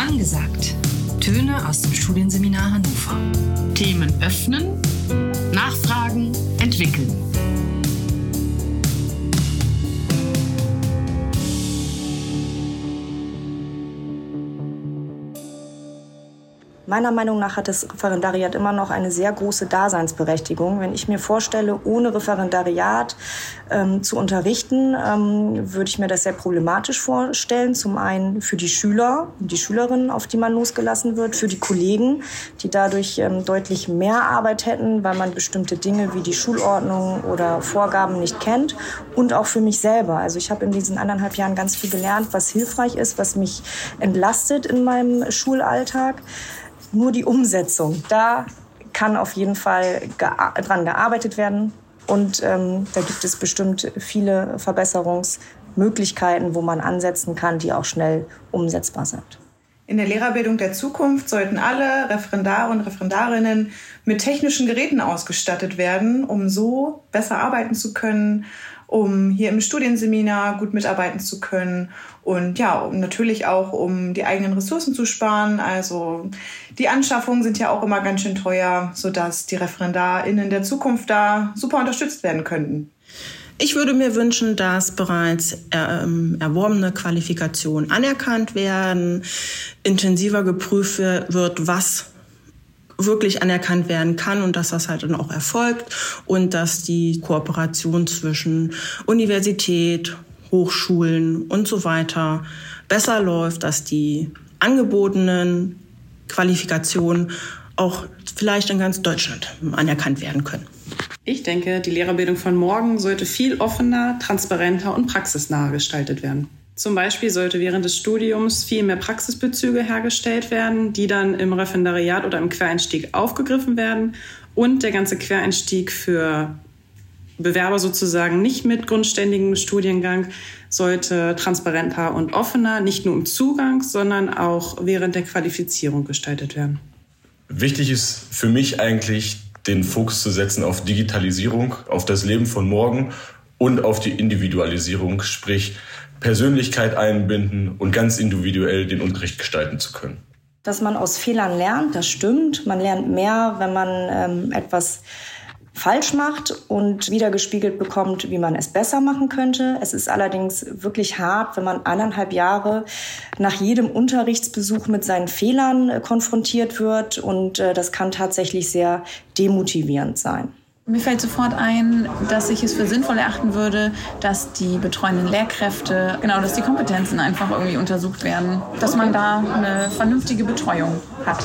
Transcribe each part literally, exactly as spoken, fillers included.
Angesagt. Töne aus dem Studienseminar Hannover. Themen öffnen, nachfragen, entwickeln. Meiner Meinung nach hat das Referendariat immer noch eine sehr große Daseinsberechtigung. Wenn ich mir vorstelle, ohne Referendariat ähm, zu unterrichten, ähm, würde ich mir das sehr problematisch vorstellen. Zum einen für die Schüler, die Schülerinnen, auf die man losgelassen wird, für die Kollegen, die dadurch ähm, deutlich mehr Arbeit hätten, weil man bestimmte Dinge wie die Schulordnung oder Vorgaben nicht kennt, und auch für mich selber. Also ich habe in diesen anderthalb Jahren ganz viel gelernt, was hilfreich ist, was mich entlastet in meinem Schulalltag. Nur die Umsetzung, da kann auf jeden Fall gea- dran gearbeitet werden. Und ähm, da gibt es bestimmt viele Verbesserungsmöglichkeiten, wo man ansetzen kann, die auch schnell umsetzbar sind. In der Lehrerbildung der Zukunft sollten alle Referendare und Referendarinnen mit technischen Geräten ausgestattet werden, um so besser arbeiten zu können, um hier im Studienseminar gut mitarbeiten zu können und ja, und natürlich auch, um die eigenen Ressourcen zu sparen. Also die Anschaffungen sind ja auch immer ganz schön teuer, sodass die ReferendarInnen der Zukunft da super unterstützt werden könnten. Ich würde mir wünschen, dass bereits ähm, erworbene Qualifikationen anerkannt werden, intensiver geprüft wird, was wirklich anerkannt werden kann und dass das halt dann auch erfolgt und dass die Kooperation zwischen Universität, Hochschulen und so weiter besser läuft, dass die angebotenen Qualifikationen auch vielleicht in ganz Deutschland anerkannt werden können. Ich denke, die Lehrerbildung von morgen sollte viel offener, transparenter und praxisnah gestaltet werden. Zum Beispiel sollte während des Studiums viel mehr Praxisbezüge hergestellt werden, die dann im Referendariat oder im Quereinstieg aufgegriffen werden. Und der ganze Quereinstieg für Bewerber sozusagen nicht mit grundständigem Studiengang sollte transparenter und offener, nicht nur im Zugang, sondern auch während der Qualifizierung gestaltet werden. Wichtig ist für mich eigentlich, den Fokus zu setzen auf Digitalisierung, auf das Leben von morgen und auf die Individualisierung, sprich Persönlichkeit einbinden und ganz individuell den Unterricht gestalten zu können. Dass man aus Fehlern lernt, das stimmt. Man lernt mehr, wenn man ähm, etwas falsch macht und wiedergespiegelt bekommt, wie man es besser machen könnte. Es ist allerdings wirklich hart, wenn man eineinhalb Jahre nach jedem Unterrichtsbesuch mit seinen Fehlern äh, konfrontiert wird. Und äh, das kann tatsächlich sehr demotivierend sein. Mir fällt sofort ein, dass ich es für sinnvoll erachten würde, dass die betreuenden Lehrkräfte, genau, dass die Kompetenzen einfach irgendwie untersucht werden, dass man da eine vernünftige Betreuung hat.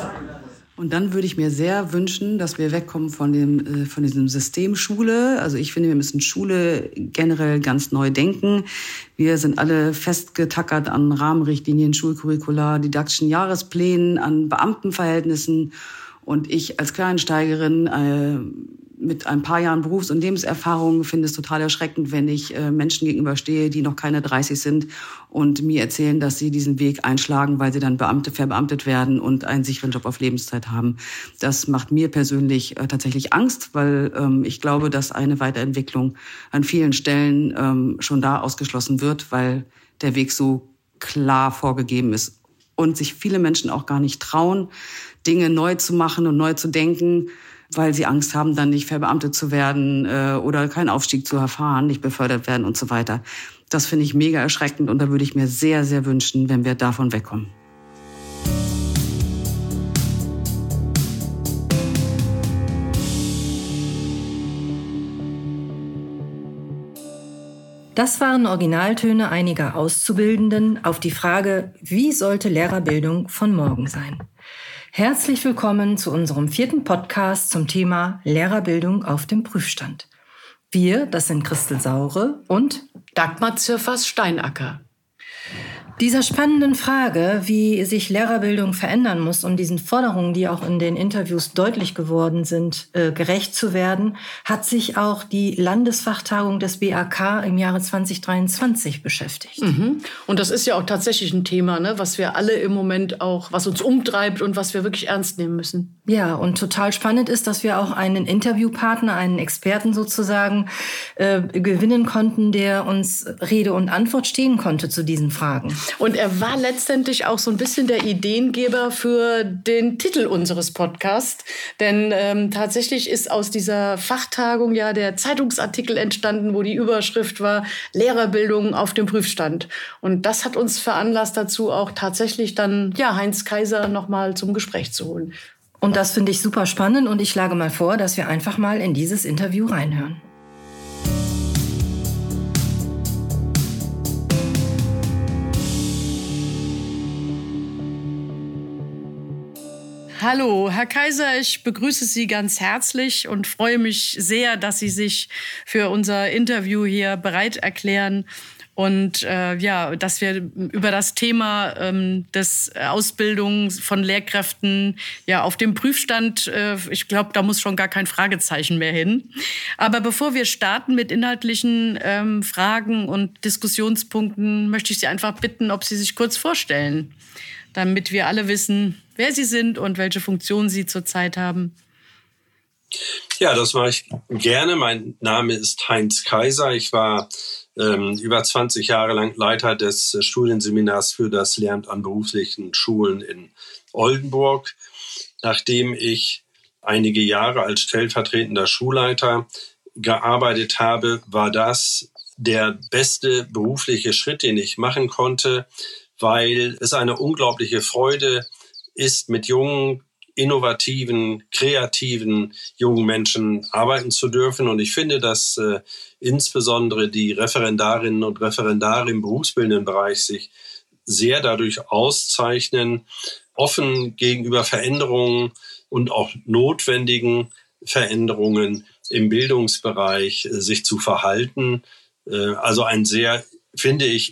Und dann würde ich mir sehr wünschen, dass wir wegkommen von dem, äh, von diesem System Schule. Also ich finde, wir müssen Schule generell ganz neu denken. Wir sind alle festgetackert an Rahmenrichtlinien, Schulcurricula, didaktischen Jahresplänen, an Beamtenverhältnissen. Und ich als Quereinsteigerin äh, mit ein paar Jahren Berufs- und Lebenserfahrung finde es total erschreckend, wenn ich äh, Menschen gegenüberstehe, die noch keine dreißig sind und mir erzählen, dass sie diesen Weg einschlagen, weil sie dann Beamte, verbeamtet werden und einen sicheren Job auf Lebenszeit haben. Das macht mir persönlich äh, tatsächlich Angst, weil ähm, ich glaube, dass eine Weiterentwicklung an vielen Stellen ähm, schon da ausgeschlossen wird, weil der Weg so klar vorgegeben ist und sich viele Menschen auch gar nicht trauen, Dinge neu zu machen und neu zu denken, weil sie Angst haben, dann nicht verbeamtet zu werden äh, oder keinen Aufstieg zu erfahren, nicht befördert werden und so weiter. Das finde ich mega erschreckend und da würde ich mir sehr, sehr wünschen, wenn wir davon wegkommen. Das waren Originaltöne einiger Auszubildenden auf die Frage, wie sollte Lehrerbildung von morgen sein? Herzlich willkommen zu unserem vierten Podcast zum Thema Lehrerbildung auf dem Prüfstand. Wir, das sind Christel Saure und Dagmar Zirfers-Steinacker. Dieser spannenden Frage, wie sich Lehrerbildung verändern muss, um diesen Forderungen, die auch in den Interviews deutlich geworden sind, äh, gerecht zu werden, hat sich auch die Landesfachtagung des B A K im Jahre zwanzig dreiundzwanzig beschäftigt. Mhm. Und das ist ja auch tatsächlich ein Thema, ne, was wir alle im Moment auch, was uns umtreibt und was wir wirklich ernst nehmen müssen. Ja, und total spannend ist, dass wir auch einen Interviewpartner, einen Experten sozusagen äh, gewinnen konnten, der uns Rede und Antwort stehen konnte zu diesen Fragen. Und er war letztendlich auch so ein bisschen der Ideengeber für den Titel unseres Podcasts. Denn ähm, tatsächlich ist aus dieser Fachtagung ja der Zeitungsartikel entstanden, wo die Überschrift war Lehrerbildung auf dem Prüfstand. Und das hat uns veranlasst dazu, auch tatsächlich dann ja Heinz Kaiser noch mal zum Gespräch zu holen. Und das finde ich super spannend und ich schlage mal vor, dass wir einfach mal in dieses Interview reinhören. Hallo, Herr Kaiser, ich begrüße Sie ganz herzlich und freue mich sehr, dass Sie sich für unser Interview hier bereit erklären und äh, ja, dass wir über das Thema ähm, des Ausbildung von Lehrkräften ja auf dem Prüfstand, äh, ich glaube, da muss schon gar kein Fragezeichen mehr hin. Aber bevor wir starten mit inhaltlichen ähm, Fragen und Diskussionspunkten, möchte ich Sie einfach bitten, ob Sie sich kurz vorstellen, damit wir alle wissen, wer Sie sind und welche Funktion Sie zurzeit haben. Ja, das mache ich gerne. Mein Name ist Heinz Kaiser. Ich war ähm, über zwanzig Jahre lang Leiter des Studienseminars für das Lehramt an beruflichen Schulen in Oldenburg. Nachdem ich einige Jahre als stellvertretender Schulleiter gearbeitet habe, war das der beste berufliche Schritt, den ich machen konnte, weil es eine unglaubliche Freude ist, mit jungen, innovativen, kreativen jungen Menschen arbeiten zu dürfen. Und ich finde, dass äh, insbesondere die Referendarinnen und Referendare im berufsbildenden Bereich sich sehr dadurch auszeichnen, offen gegenüber Veränderungen und auch notwendigen Veränderungen im Bildungsbereich äh, sich zu verhalten. Äh, also ein sehr, finde ich,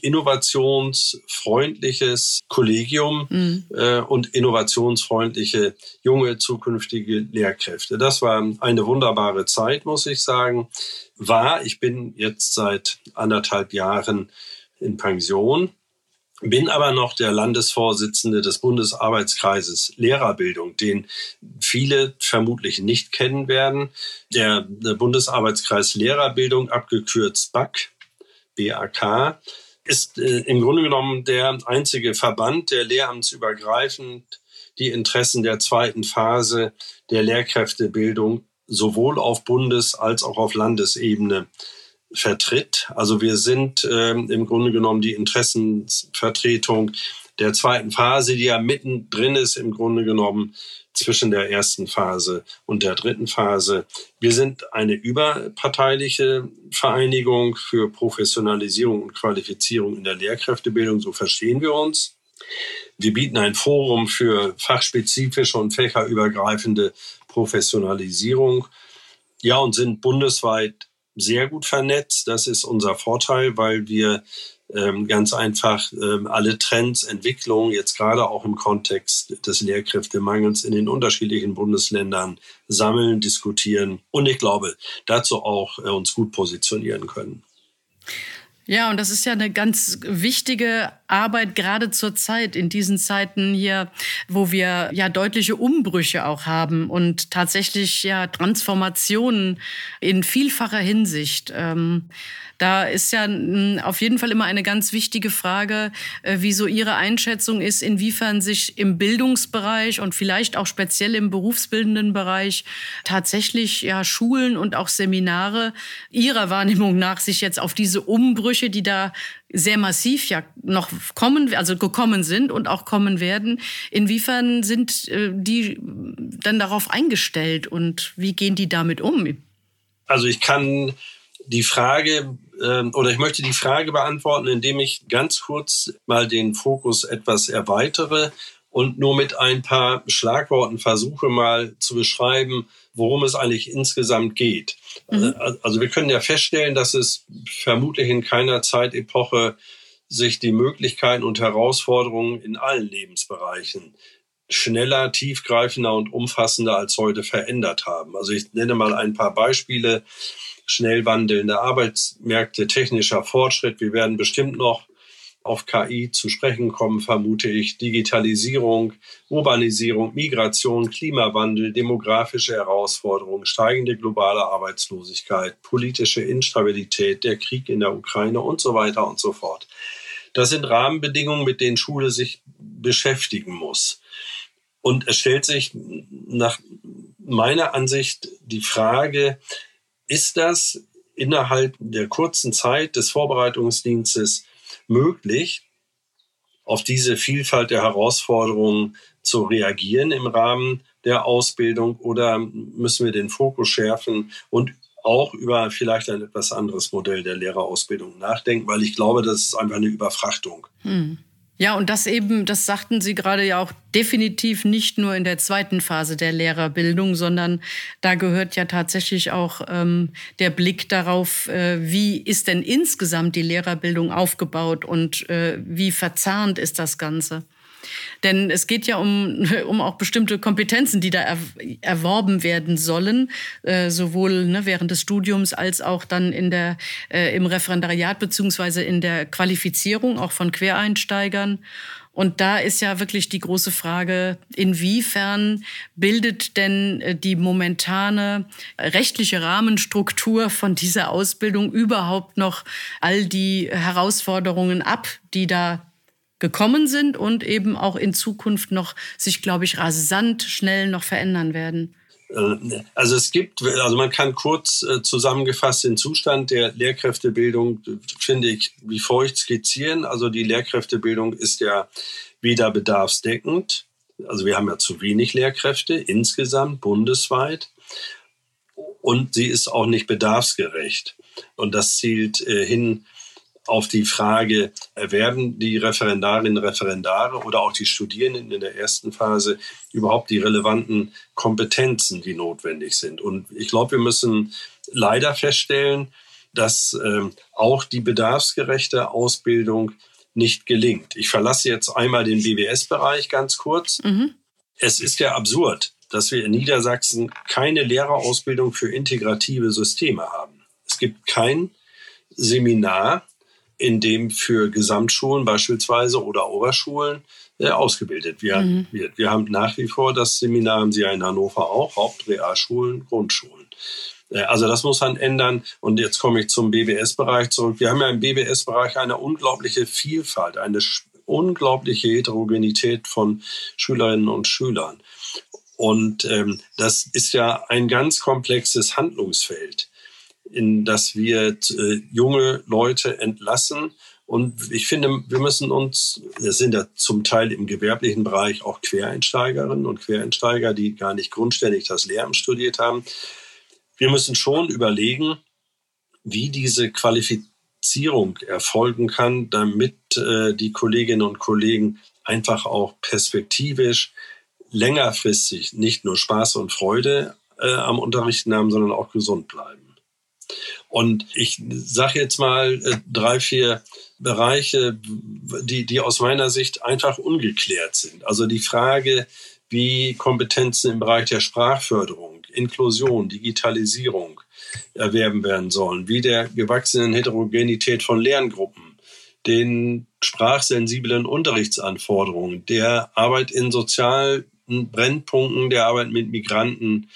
innovationsfreundliches Kollegium mhm. äh, und innovationsfreundliche junge zukünftige Lehrkräfte. Das war eine wunderbare Zeit, muss ich sagen. War, ich bin jetzt seit anderthalb Jahren in Pension, bin aber noch der Landesvorsitzende des Bundesarbeitskreises Lehrerbildung, den viele vermutlich nicht kennen werden. Der, der Bundesarbeitskreis Lehrerbildung, abgekürzt B A K, B A K, ist äh, im Grunde genommen der einzige Verband, der lehramtsübergreifend die Interessen der zweiten Phase der Lehrkräftebildung sowohl auf Bundes- als auch auf Landesebene vertritt. Also wir sind äh, im Grunde genommen die Interessenvertretung der zweiten Phase, die ja mittendrin ist im Grunde genommen zwischen der ersten Phase und der dritten Phase. Wir sind eine überparteiliche Vereinigung für Professionalisierung und Qualifizierung in der Lehrkräftebildung, so verstehen wir uns. Wir bieten ein Forum für fachspezifische und fächerübergreifende Professionalisierung, ja, und sind bundesweit sehr gut vernetzt. Das ist unser Vorteil, weil wir ähm, ganz einfach ähm, alle Trends, Entwicklungen, jetzt gerade auch im Kontext des Lehrkräftemangels in den unterschiedlichen Bundesländern sammeln, diskutieren und ich glaube, dazu auch äh, uns gut positionieren können. Ja, und das ist ja eine ganz wichtige Arbeit, gerade zur Zeit, in diesen Zeiten hier, wo wir ja deutliche Umbrüche auch haben und tatsächlich ja Transformationen in vielfacher Hinsicht. Ähm, da ist ja auf jeden Fall immer eine ganz wichtige Frage, äh, wie so Ihre Einschätzung ist, inwiefern sich im Bildungsbereich und vielleicht auch speziell im berufsbildenden Bereich tatsächlich ja Schulen und auch Seminare Ihrer Wahrnehmung nach sich jetzt auf diese Umbrüche, die da sehr massiv ja noch kommen, also gekommen sind und auch kommen werden. Inwiefern sind äh, die dann darauf eingestellt und wie gehen die damit um? Also ich kann die Frage äh, oder ich möchte die Frage beantworten, indem ich ganz kurz mal den Fokus etwas erweitere und nur mit ein paar Schlagworten versuche mal zu beschreiben, worum es eigentlich insgesamt geht. Mhm. Also wir können ja feststellen, dass es vermutlich in keiner Zeitepoche sich die Möglichkeiten und Herausforderungen in allen Lebensbereichen schneller, tiefgreifender und umfassender als heute verändert haben. Also ich nenne mal ein paar Beispiele. Schnell wandelnde Arbeitsmärkte, technischer Fortschritt. Wir werden bestimmt noch auf K I zu sprechen kommen, vermute ich. Digitalisierung, Urbanisierung, Migration, Klimawandel, demografische Herausforderungen, steigende globale Arbeitslosigkeit, politische Instabilität, der Krieg in der Ukraine und so weiter und so fort. Das sind Rahmenbedingungen, mit denen Schule sich beschäftigen muss. Und es stellt sich nach meiner Ansicht die Frage, ist das innerhalb der kurzen Zeit des Vorbereitungsdienstes möglich, auf diese Vielfalt der Herausforderungen zu reagieren im Rahmen der Ausbildung, oder müssen wir den Fokus schärfen und auch über vielleicht ein etwas anderes Modell der Lehrerausbildung nachdenken, weil ich glaube, das ist einfach eine Überfrachtung. Hm. Ja, und das eben, das sagten Sie gerade ja auch, definitiv nicht nur in der zweiten Phase der Lehrerbildung, sondern da gehört ja tatsächlich auch ähm, der Blick darauf, äh, wie ist denn insgesamt die Lehrerbildung aufgebaut und äh, wie verzahnt ist das Ganze. Denn es geht ja um, um auch bestimmte Kompetenzen, die da er, erworben werden sollen, äh, sowohl ne, während des Studiums als auch dann in der, äh, im Referendariat beziehungsweise in der Qualifizierung auch von Quereinsteigern. Und da ist ja wirklich die große Frage, inwiefern bildet denn die momentane rechtliche Rahmenstruktur von dieser Ausbildung überhaupt noch all die Herausforderungen ab, die da gekommen sind und eben auch in Zukunft noch sich, glaube ich, rasant schnell noch verändern werden? Also es gibt, also man kann kurz zusammengefasst den Zustand der Lehrkräftebildung, finde ich, wie folgt skizzieren. Also die Lehrkräftebildung ist ja weder bedarfsdeckend, also wir haben ja zu wenig Lehrkräfte insgesamt bundesweit, und sie ist auch nicht bedarfsgerecht. Und das zielt hin auf die Frage, erwerben die Referendarinnen und Referendare oder auch die Studierenden in der ersten Phase überhaupt die relevanten Kompetenzen, die notwendig sind. Und ich glaube, wir müssen leider feststellen, dass äh, auch die bedarfsgerechte Ausbildung nicht gelingt. Ich verlasse jetzt einmal den B W S-Bereich ganz kurz. Mhm. Es ist ja absurd, dass wir in Niedersachsen keine Lehrerausbildung für integrative Systeme haben. Es gibt kein Seminar, in dem für Gesamtschulen beispielsweise oder Oberschulen äh, ausgebildet werden, mhm. wird. Wir haben nach wie vor, das Seminar haben Sie ja in Hannover auch, Hauptrealschulen, Grundschulen. Äh, also das muss man ändern. Und jetzt komme ich zum B W S-Bereich zurück. Wir haben ja im B W S-Bereich eine unglaubliche Vielfalt, eine unglaubliche Heterogenität von Schülerinnen und Schülern. Und ähm, das ist ja ein ganz komplexes Handlungsfeld, in das wir äh, junge Leute entlassen. Und ich finde, wir müssen uns, es sind ja zum Teil im gewerblichen Bereich auch Quereinsteigerinnen und Quereinsteiger, die gar nicht grundständig das Lehramt studiert haben. Wir müssen schon überlegen, wie diese Qualifizierung erfolgen kann, damit äh, die Kolleginnen und Kollegen einfach auch perspektivisch längerfristig nicht nur Spaß und Freude äh, am Unterrichten haben, sondern auch gesund bleiben. Und ich sage jetzt mal äh, drei, vier Bereiche, die, die aus meiner Sicht einfach ungeklärt sind. Also die Frage, wie Kompetenzen im Bereich der Sprachförderung, Inklusion, Digitalisierung erwerben werden sollen, wie der gewachsenen Heterogenität von Lerngruppen, den sprachsensiblen Unterrichtsanforderungen, der Arbeit in sozialen Brennpunkten, der Arbeit mit Migranten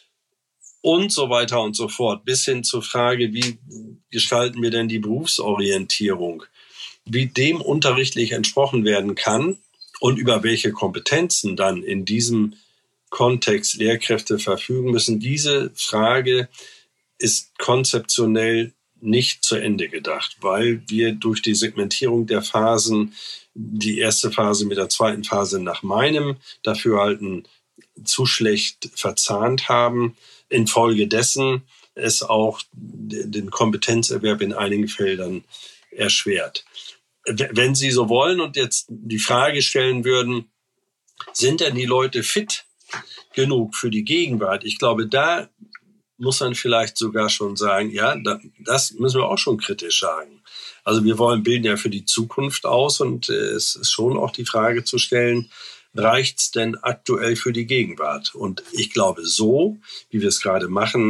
und so weiter und so fort, bis hin zur Frage, wie gestalten wir denn die Berufsorientierung, wie dem unterrichtlich entsprochen werden kann und über welche Kompetenzen dann in diesem Kontext Lehrkräfte verfügen müssen. Diese Frage ist konzeptionell nicht zu Ende gedacht, weil wir durch die Segmentierung der Phasen die erste Phase mit der zweiten Phase nach meinem Dafürhalten zu schlecht verzahnt haben. Infolgedessen es auch den Kompetenzerwerb in einigen Feldern erschwert. Wenn Sie so wollen und jetzt die Frage stellen würden, sind denn die Leute fit genug für die Gegenwart? Ich glaube, da muss man vielleicht sogar schon sagen, ja, das müssen wir auch schon kritisch sagen. Also wir wollen bilden ja für die Zukunft aus und es ist schon auch die Frage zu stellen, reicht's denn aktuell für die Gegenwart? Und ich glaube, so, wie wir es gerade machen,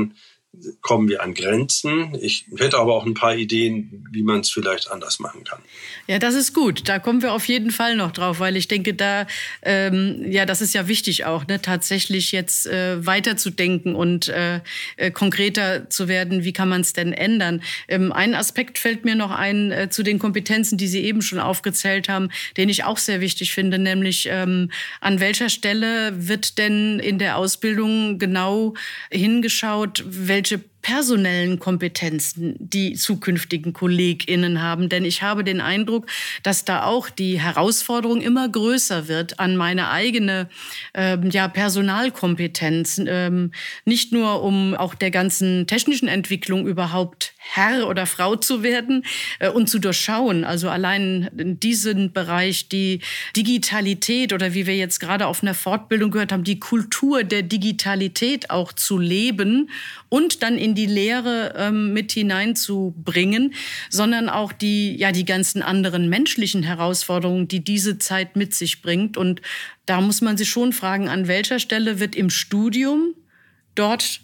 kommen wir an Grenzen. Ich hätte aber auch ein paar Ideen, wie man es vielleicht anders machen kann. Ja, das ist gut. Da kommen wir auf jeden Fall noch drauf, weil ich denke, da, ähm, ja, das ist ja wichtig auch, ne, tatsächlich jetzt äh, weiterzudenken und äh, äh, konkreter zu werden. Wie kann man es denn ändern? Ähm, ein Aspekt fällt mir noch ein äh, zu den Kompetenzen, die Sie eben schon aufgezählt haben, den ich auch sehr wichtig finde, nämlich ähm, an welcher Stelle wird denn in der Ausbildung genau hingeschaut, welche personellen Kompetenzen die zukünftigen KollegInnen haben. Denn ich habe den Eindruck, dass da auch die Herausforderung immer größer wird an meine eigene ähm, ja, Personalkompetenz. Ähm, nicht nur, um auch der ganzen technischen Entwicklung überhaupt Herr oder Frau zu werden äh, und zu durchschauen. Also allein in diesem Bereich die Digitalität oder wie wir jetzt gerade auf einer Fortbildung gehört haben, die Kultur der Digitalität auch zu leben und dann in die Lehre ähm, mit hineinzubringen, sondern auch die, ja, die ganzen anderen menschlichen Herausforderungen, die diese Zeit mit sich bringt. Und da muss man sich schon fragen, an welcher Stelle wird im Studium dort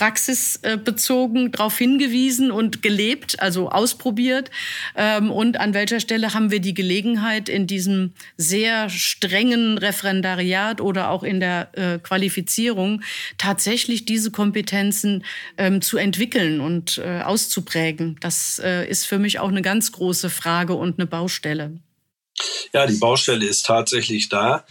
praxisbezogen darauf hingewiesen und gelebt, also ausprobiert. Und an welcher Stelle haben wir die Gelegenheit, in diesem sehr strengen Referendariat oder auch in der Qualifizierung tatsächlich diese Kompetenzen zu entwickeln und auszuprägen. Das ist für mich auch eine ganz große Frage und eine Baustelle. Ja, die Baustelle ist tatsächlich da,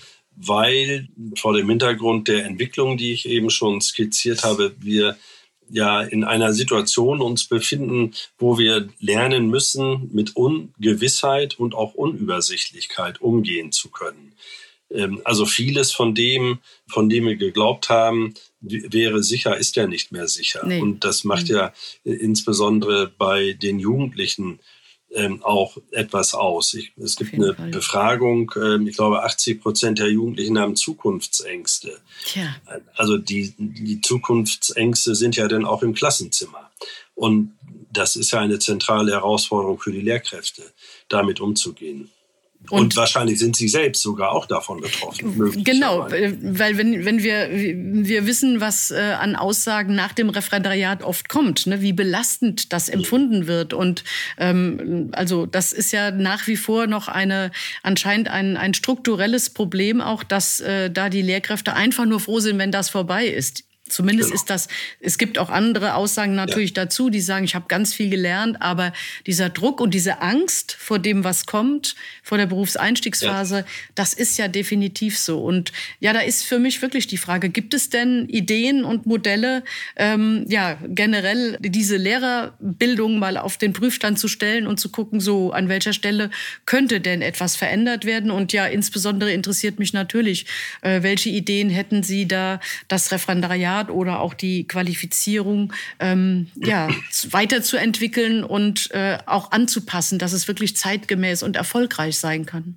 weil vor dem Hintergrund der Entwicklung, die ich eben schon skizziert habe, wir ja in einer Situation uns befinden, wo wir lernen müssen, mit Ungewissheit und auch Unübersichtlichkeit umgehen zu können. Also vieles von dem, von dem wir geglaubt haben, wäre sicher, ist ja nicht mehr sicher. Nee. Und das macht ja insbesondere bei den Jugendlichen Ähm, auch etwas aus. Ich, es gibt eine Fall. Befragung, ähm, ich glaube achtzig Prozent der Jugendlichen haben Zukunftsängste. Tja. Also die, die Zukunftsängste sind ja dann auch im Klassenzimmer. Und das ist ja eine zentrale Herausforderung für die Lehrkräfte, damit umzugehen. Und, und wahrscheinlich sind Sie selbst sogar auch davon betroffen. Genau, weil wenn, wenn wir, wir wissen, was äh, an Aussagen nach dem Referendariat oft kommt, ne, wie belastend das empfunden wird. Und ähm, also das ist ja nach wie vor noch eine anscheinend ein, ein strukturelles Problem auch, dass äh, da die Lehrkräfte einfach nur froh sind, wenn das vorbei ist. Zumindest genau. ist das, es gibt auch andere Aussagen natürlich ja. dazu, die sagen, ich habe ganz viel gelernt, aber dieser Druck und diese Angst vor dem, was kommt, vor der Berufseinstiegsphase, ja. das ist ja definitiv so. Und ja, da ist für mich wirklich die Frage, gibt es denn Ideen und Modelle, ähm, ja, generell diese Lehrerbildung mal auf den Prüfstand zu stellen und zu gucken, so an welcher Stelle könnte denn etwas verändert werden? Und ja, insbesondere interessiert mich natürlich, äh, welche Ideen hätten Sie da, das Referendariat oder auch die Qualifizierung ähm, ja, weiterzuentwickeln und äh, auch anzupassen, dass es wirklich zeitgemäß und erfolgreich sein kann?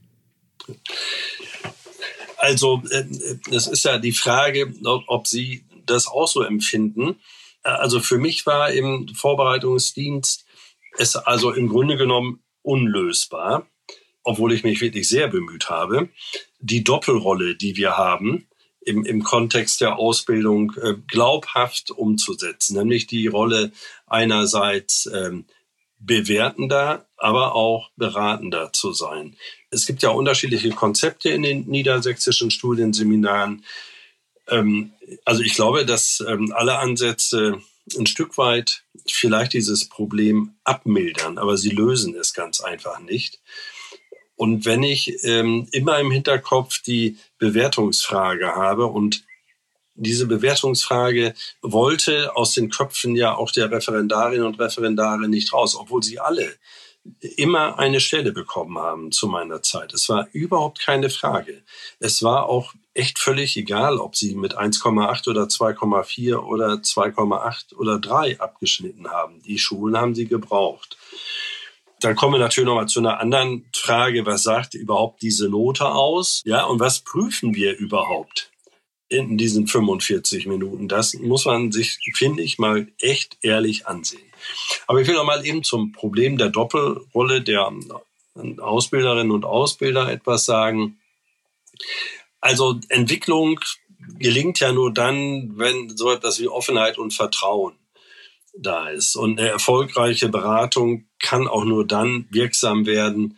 Also äh, es ist ja die Frage, ob Sie das auch so empfinden. Also für mich war im Vorbereitungsdienst es also im Grunde genommen unlösbar, obwohl ich mich wirklich sehr bemüht habe, die Doppelrolle, die wir haben, Im, im Kontext der Ausbildung äh, glaubhaft umzusetzen, nämlich die Rolle einerseits ähm, bewertender, aber auch beratender zu sein. Es gibt ja unterschiedliche Konzepte in den niedersächsischen Studienseminaren. Ähm, also ich glaube, dass ähm, alle Ansätze ein Stück weit vielleicht dieses Problem abmildern, aber sie lösen es ganz einfach nicht. Und wenn ich ähm, immer im Hinterkopf die Bewertungsfrage habe und diese Bewertungsfrage wollte aus den Köpfen ja auch der Referendarinnen und Referendare nicht raus, obwohl sie alle immer eine Stelle bekommen haben zu meiner Zeit. Es war überhaupt keine Frage. Es war auch echt völlig egal, ob sie mit eins Komma acht oder zwei Komma vier oder zwei Komma acht oder drei abgeschnitten haben. Die Schulen haben sie gebraucht. Dann kommen wir natürlich noch mal zu einer anderen Frage. Was sagt überhaupt diese Note aus? Ja, und was prüfen wir überhaupt in diesen fünfundvierzig Minuten? Das muss man sich, finde ich, mal echt ehrlich ansehen. Aber ich will noch mal eben zum Problem der Doppelrolle der Ausbilderinnen und Ausbilder etwas sagen. Also Entwicklung gelingt ja nur dann, wenn so etwas wie Offenheit und Vertrauen da ist. Und eine erfolgreiche Beratung kann auch nur dann wirksam werden,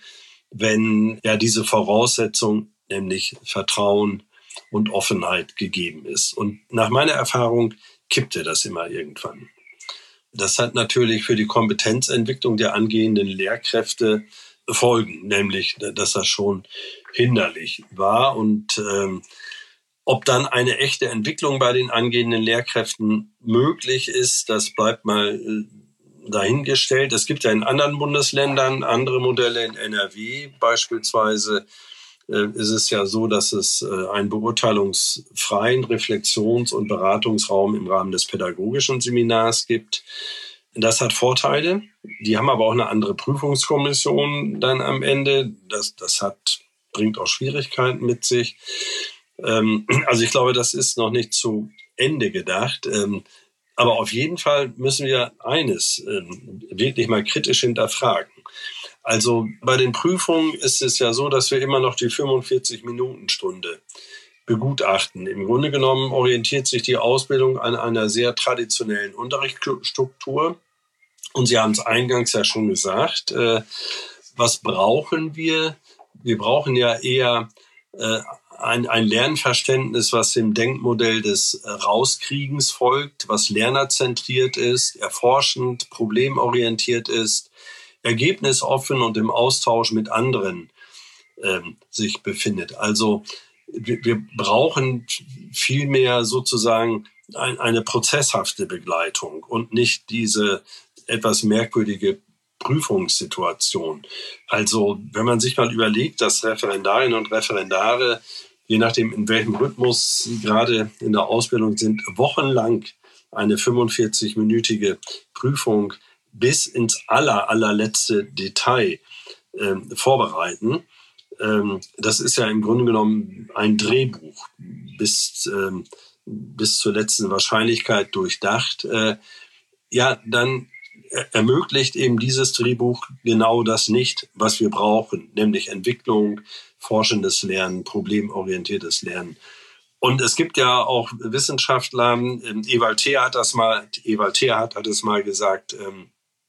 wenn ja diese Voraussetzung, nämlich Vertrauen und Offenheit gegeben ist. Und nach meiner Erfahrung kippte das immer irgendwann. Das hat natürlich für die Kompetenzentwicklung der angehenden Lehrkräfte Folgen, nämlich, dass das schon hinderlich war. Und ähm, ob dann eine echte Entwicklung bei den angehenden Lehrkräften möglich ist, das bleibt mal äh, dahingestellt. Es gibt ja in anderen Bundesländern andere Modelle. In N R W beispielsweise äh, ist es ja so, dass es äh, einen beurteilungsfreien Reflexions- und Beratungsraum im Rahmen des pädagogischen Seminars gibt. Das hat Vorteile. Die haben aber auch eine andere Prüfungskommission dann am Ende. Das, das hat, bringt auch Schwierigkeiten mit sich. Ähm, also ich glaube, das ist noch nicht zu Ende gedacht. Ähm, aber auf jeden Fall müssen wir eines ähm, wirklich mal kritisch hinterfragen. Also bei den Prüfungen ist es ja so, dass wir immer noch die fünfundvierzig-Minuten-Stunde begutachten. Im Grunde genommen orientiert sich die Ausbildung an einer sehr traditionellen Unterrichtsstruktur. Und Sie haben es eingangs ja schon gesagt, äh, was brauchen wir? Wir brauchen ja eher äh, ein, ein Lernverständnis, was dem Denkmodell des äh, Rauskriegens folgt, was lernerzentriert ist, erforschend, problemorientiert ist, ergebnisoffen und im Austausch mit anderen äh, sich befindet. Also wir, wir brauchen vielmehr sozusagen ein, eine prozesshafte Begleitung und nicht diese etwas merkwürdige Prüfungssituation. Also wenn man sich mal überlegt, dass Referendarinnen und Referendare, je nachdem in welchem Rhythmus sie gerade in der Ausbildung sind, wochenlang eine fünfundvierzig-minütige Prüfung bis ins aller, allerletzte Detail äh, vorbereiten. Ähm, das ist ja im Grunde genommen ein Drehbuch, bis, ähm, bis zur letzten Wahrscheinlichkeit durchdacht. Äh, ja, dann ermöglicht eben dieses Drehbuch genau das nicht, was wir brauchen, nämlich Entwicklung, forschendes Lernen, problemorientiertes Lernen. Und es gibt ja auch Wissenschaftler, ähm, Ewald Theer hat das mal, Ewald Theer hat, hat es mal gesagt, ähm,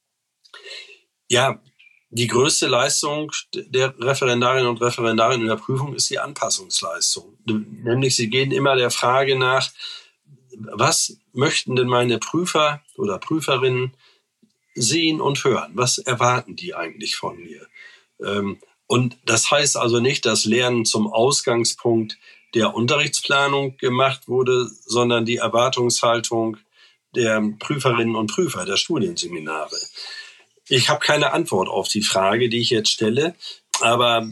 ja, die größte Leistung der Referendarinnen und Referendare in der Prüfung ist die Anpassungsleistung. Nämlich sie gehen immer der Frage nach, was möchten denn meine Prüfer oder Prüferinnen sehen und hören? Was erwarten die eigentlich von mir? Ähm, und das heißt also nicht, dass Lernen zum Ausgangspunkt der Unterrichtsplanung gemacht wurde, sondern die Erwartungshaltung der Prüferinnen und Prüfer der Studienseminare. Ich habe keine Antwort auf die Frage, die ich jetzt stelle, aber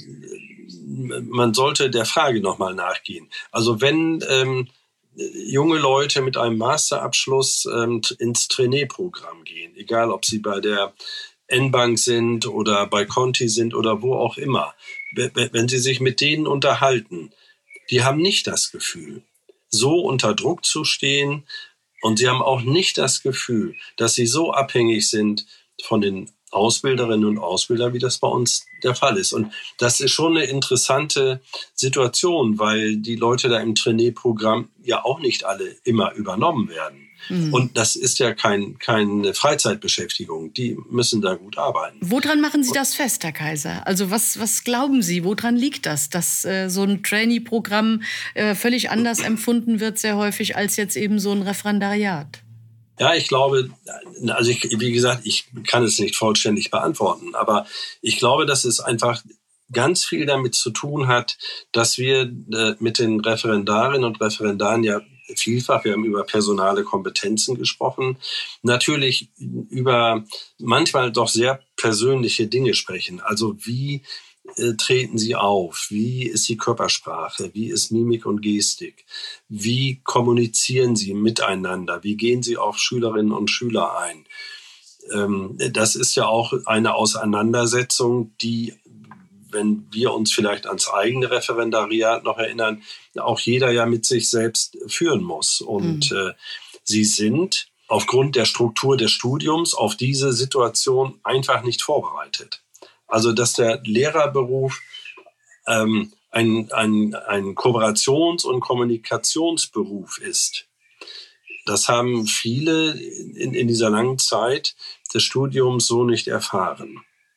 man sollte der Frage nochmal nachgehen. Also wenn ähm, junge Leute mit einem Masterabschluss ähm, ins Trainee-Programm gehen, egal ob sie bei der N-Bank sind oder bei Conti sind oder wo auch immer, wenn sie sich mit denen unterhalten, die haben nicht das Gefühl, so unter Druck zu stehen, und sie haben auch nicht das Gefühl, dass sie so abhängig sind von den Ausbilderinnen und Ausbildern, wie das bei uns der Fall ist. Und das ist schon eine interessante Situation, weil die Leute da im Trainee-Programm ja auch nicht alle immer übernommen werden. Mhm. Und das ist ja kein, keine Freizeitbeschäftigung. Die müssen da gut arbeiten. Woran machen Sie das fest, Herr Kaiser? Also was, was glauben Sie, woran liegt das, dass äh, so ein Trainee-Programm äh, völlig anders empfunden wird, sehr häufig, als jetzt eben so ein Referendariat? Ja, ich glaube, also ich, wie gesagt, ich kann es nicht vollständig beantworten, aber ich glaube, dass es einfach ganz viel damit zu tun hat, dass wir äh, mit den Referendarinnen und Referendaren ja vielfach, wir haben über personale Kompetenzen gesprochen, natürlich über manchmal doch sehr persönliche Dinge sprechen. Also wie äh, treten Sie auf? Wie ist die Körpersprache? Wie ist Mimik und Gestik? Wie kommunizieren Sie miteinander? Wie gehen Sie auf Schülerinnen und Schüler ein? Ähm, das ist ja auch eine Auseinandersetzung, die, wenn wir uns vielleicht ans eigene Referendariat noch erinnern, auch jeder ja mit sich selbst führen muss. Und mhm. äh, Sie sind aufgrund der Struktur des Studiums auf diese Situation einfach nicht vorbereitet. Also dass der Lehrerberuf ähm, ein, ein, ein Kooperations- und Kommunikationsberuf ist, Das haben viele in, in dieser langen Zeit des Studiums so nicht erfahren.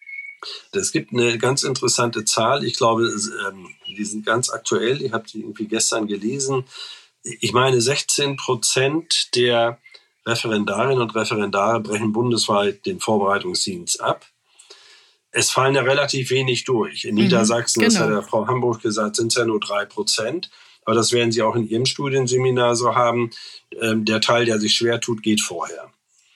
Es gibt eine ganz interessante Zahl, ich glaube, die sind ganz aktuell, ich habe die irgendwie gestern gelesen. Ich meine, sechzehn Prozent der Referendarinnen und Referendare brechen bundesweit den Vorbereitungsdienst ab. Es fallen ja relativ wenig durch. In mhm, Niedersachsen, genau. Das hat ja Frau Hamburg gesagt, sind es ja nur drei Prozent. Aber das werden Sie auch in Ihrem Studienseminar so haben. Der Teil, der sich schwer tut, geht vorher.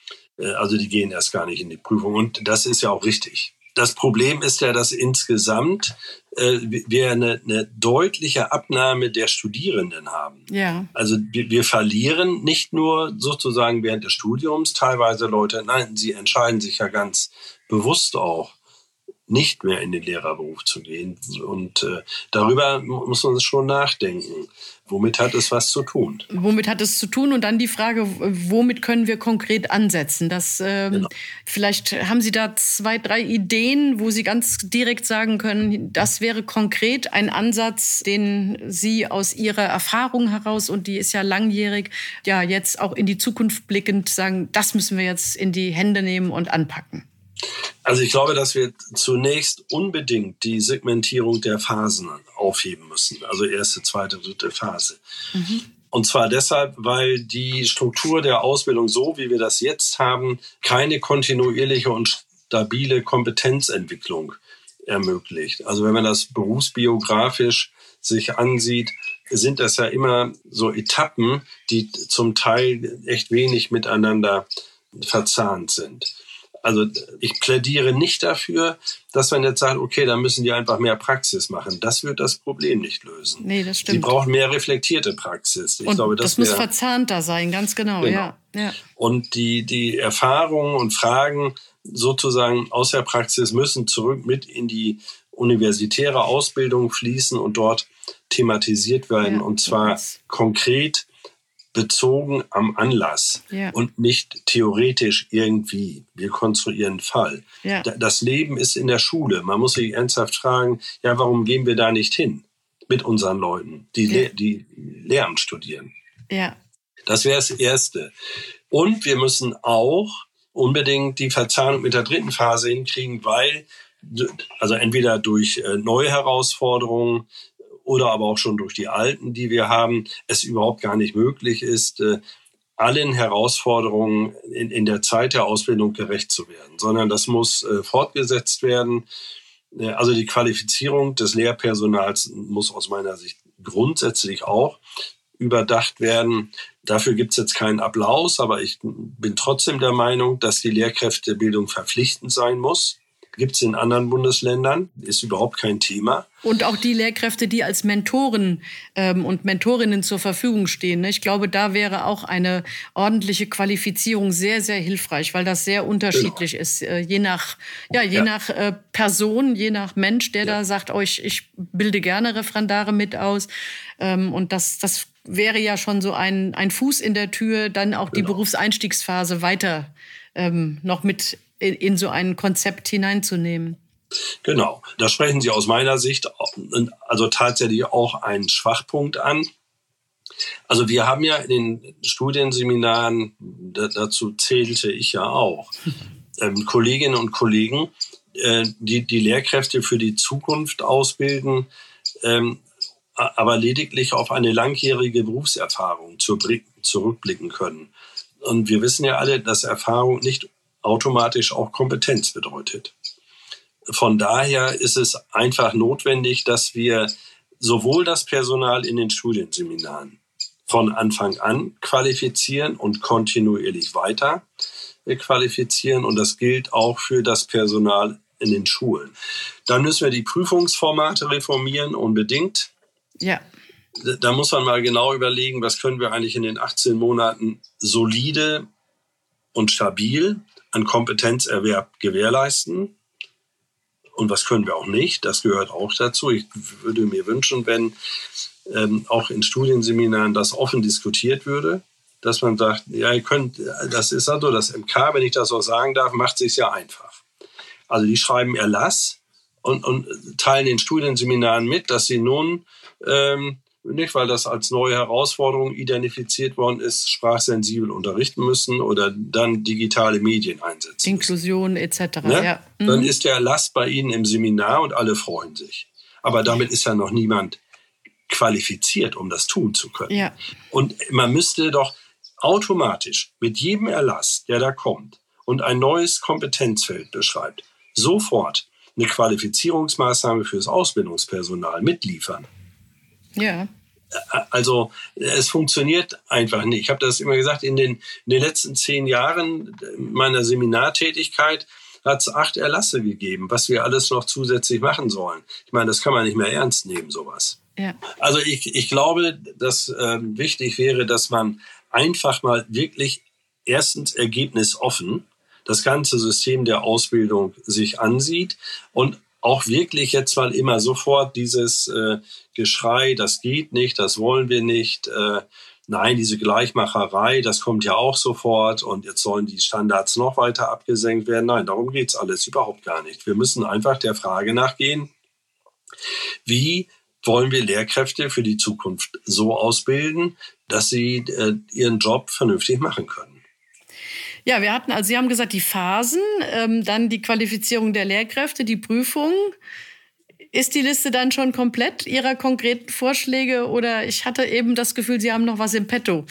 Also die gehen erst gar nicht in die Prüfung. Und das ist ja auch richtig. Das Problem ist ja, dass insgesamt äh, wir eine, eine deutliche Abnahme der Studierenden haben. Ja. Also wir, wir verlieren nicht nur sozusagen während des Studiums teilweise Leute, nein, sie entscheiden sich ja ganz bewusst auch, nicht mehr in den Lehrerberuf zu gehen. Und äh, darüber muss man schon nachdenken. Womit hat es was zu tun? Womit hat es zu tun? Und dann die Frage, womit können wir konkret ansetzen? Das, ähm, genau. Vielleicht haben Sie da zwei, drei Ideen, wo Sie ganz direkt sagen können, das wäre konkret ein Ansatz, den Sie aus Ihrer Erfahrung heraus, und die ist ja langjährig, ja jetzt auch in die Zukunft blickend sagen, das müssen wir jetzt in die Hände nehmen und anpacken. Also ich glaube, dass wir zunächst unbedingt die Segmentierung der Phasen aufheben müssen. Also erste, zweite, dritte Phase. Mhm. Und zwar deshalb, weil die Struktur der Ausbildung, so wie wir das jetzt haben, keine kontinuierliche und stabile Kompetenzentwicklung ermöglicht. Also wenn man das berufsbiografisch sich ansieht, sind das ja immer so Etappen, die zum Teil echt wenig miteinander verzahnt sind. Also ich plädiere nicht dafür, dass man jetzt sagt, okay, dann müssen die einfach mehr Praxis machen. Das wird das Problem nicht lösen. Nee, das stimmt. Sie brauchen mehr reflektierte Praxis. Ich und glaube, das, das muss verzahnter sein, ganz genau. genau. Ja, ja. Und die, die Erfahrungen und Fragen sozusagen aus der Praxis müssen zurück mit in die universitäre Ausbildung fließen und dort thematisiert werden. Ja, und zwar yes. konkret bezogen am Anlass ja. und nicht theoretisch irgendwie. Wir konstruieren einen Fall. Ja. Das Leben ist in der Schule. Man muss sich ernsthaft fragen, ja, warum gehen wir da nicht hin mit unseren Leuten, die, ja. Le- die Lehramt studieren? Ja. Das wäre das Erste. Und wir müssen auch unbedingt die Verzahnung mit der dritten Phase hinkriegen, weil, also entweder durch neue Herausforderungen, oder aber auch schon durch die alten, die wir haben, es überhaupt gar nicht möglich ist, äh, allen Herausforderungen in, in der Zeit der Ausbildung gerecht zu werden, sondern das muss äh, fortgesetzt werden. Äh, also die Qualifizierung des Lehrpersonals muss aus meiner Sicht grundsätzlich auch überdacht werden. Dafür gibt es jetzt keinen Applaus, aber ich bin trotzdem der Meinung, dass die Lehrkräftebildung verpflichtend sein muss. Gibt es in anderen Bundesländern, ist überhaupt kein Thema. Und auch die Lehrkräfte, die als Mentoren ähm, und Mentorinnen zur Verfügung stehen. Ne? Ich glaube, da wäre auch eine ordentliche Qualifizierung sehr, sehr hilfreich, weil das sehr unterschiedlich genau. ist. Äh, je nach, ja, je ja. nach äh, Person, je nach Mensch, der ja. da sagt, oh, ich, ich bilde gerne Referendare mit aus. Ähm, und das, das wäre ja schon so ein, ein Fuß in der Tür, dann auch die genau. Berufseinstiegsphase weiter ähm, noch mit in, in so ein Konzept hineinzunehmen. Genau, da sprechen Sie aus meiner Sicht also tatsächlich auch einen Schwachpunkt an. Also wir haben ja in den Studienseminaren, dazu zählte ich ja auch, ähm, Kolleginnen und Kollegen, äh, die die Lehrkräfte für die Zukunft ausbilden, ähm, aber lediglich auf eine langjährige Berufserfahrung zurückblicken können. Und wir wissen ja alle, dass Erfahrung nicht automatisch auch Kompetenz bedeutet. Von daher ist es einfach notwendig, dass wir sowohl das Personal in den Studienseminaren von Anfang an qualifizieren und kontinuierlich weiter qualifizieren. Und das gilt auch für das Personal in den Schulen. Dann müssen wir die Prüfungsformate reformieren, unbedingt. Ja. Da muss man mal genau überlegen, was können wir eigentlich in den achtzehn Monaten solide und stabil an Kompetenzerwerb gewährleisten. Und was können wir auch nicht? Das gehört auch dazu. Ich würde mir wünschen, wenn ähm, auch in Studienseminaren das offen diskutiert würde, dass man sagt, ja, ihr könnt, das ist also das M K, wenn ich das auch sagen darf, macht es sich ja einfach. Also die schreiben Erlass und, und teilen den Studienseminaren mit, dass sie nun ähm, nicht, weil das als neue Herausforderung identifiziert worden ist, sprachsensibel unterrichten müssen oder dann digitale Medien einsetzen. Inklusion et cetera. Ne? Ja. Mhm. Dann ist der Erlass bei Ihnen im Seminar und alle freuen sich. Aber damit ist ja noch niemand qualifiziert, um das tun zu können. Ja. Und man müsste doch automatisch mit jedem Erlass, der da kommt und ein neues Kompetenzfeld beschreibt, sofort eine Qualifizierungsmaßnahme fürs Ausbildungspersonal mitliefern. Ja. Also es funktioniert einfach nicht. Ich habe das immer gesagt, in den, in den letzten zehn Jahren meiner Seminartätigkeit hat es acht Erlasse gegeben, was wir alles noch zusätzlich machen sollen. Ich meine, das kann man nicht mehr ernst nehmen, sowas. Ja. Also ich, ich glaube, dass ähm, wichtig wäre, dass man einfach mal wirklich erstens ergebnisoffen das ganze System der Ausbildung sich ansieht und auch wirklich jetzt mal immer sofort dieses äh, Geschrei, das geht nicht, das wollen wir nicht, äh, nein, diese Gleichmacherei, das kommt ja auch sofort und jetzt sollen die Standards noch weiter abgesenkt werden. Nein, darum geht's alles überhaupt gar nicht. Wir müssen einfach der Frage nachgehen, wie wollen wir Lehrkräfte für die Zukunft so ausbilden, dass sie äh, ihren Job vernünftig machen können. Ja, wir hatten, also Sie haben gesagt, die Phasen, ähm, dann die Qualifizierung der Lehrkräfte, die Prüfung. Ist die Liste dann schon komplett Ihrer konkreten Vorschläge oder ich hatte eben das Gefühl, Sie haben noch was im Petto?